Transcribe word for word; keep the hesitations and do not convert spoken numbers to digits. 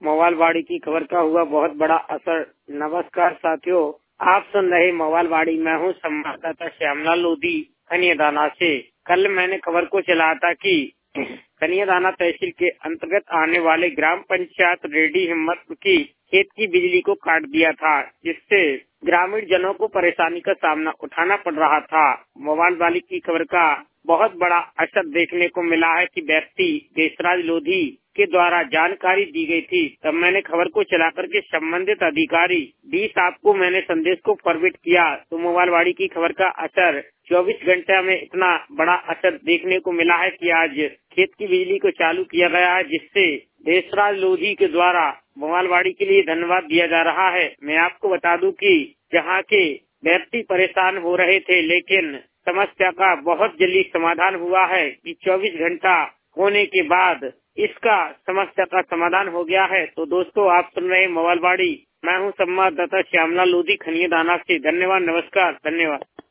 मोवालवाड़ी की खबर का हुआ बहुत बड़ा असर। नमस्कार साथियों, आप सुन रहे मोवालवाड़ी। मैं हूँ संवाददाता श्यामलाल लोधी कन्यादाना से। कल मैंने खबर को चलाया था कि कन्यादाना तहसील के अंतर्गत आने वाले ग्राम पंचायत रेडी हिम्मत की खेत की बिजली को काट दिया था, जिससे ग्रामीण जनों को परेशानी का सामना उठाना पड़ रहा था। मोवालवाड़ी की खबर का बहुत बड़ा असर देखने को मिला है कि व्यक्ति देशराज लोधी के द्वारा जानकारी दी गई थी। तब मैंने खबर को चलाकर के संबंधित अधिकारी डी साहब को मैंने संदेश को फॉरवर्ड किया, तो मोवालवाड़ी की खबर का असर चौबीस घंटे में इतना बड़ा असर देखने को मिला है कि आज खेत की बिजली को चालू किया गया है, जिससे देशराज लोधी के द्वारा मोवालवाड़ी के लिए धन्यवाद दिया जा रहा है। मैं आपको बता दूं कि जहां के व्यक्ति परेशान हो रहे थे, लेकिन समस्या का बहुत जल्दी समाधान हुआ है कि चौबीस घंटा होने के बाद इसका समस्या का समाधान हो गया है। तो दोस्तों, आप सुन रहे हैं मोवालवाड़ी। मैं हूं संवाददाता श्यामलाल लोधी कन्यादाना से। धन्यवाद, नमस्कार, धन्यवाद।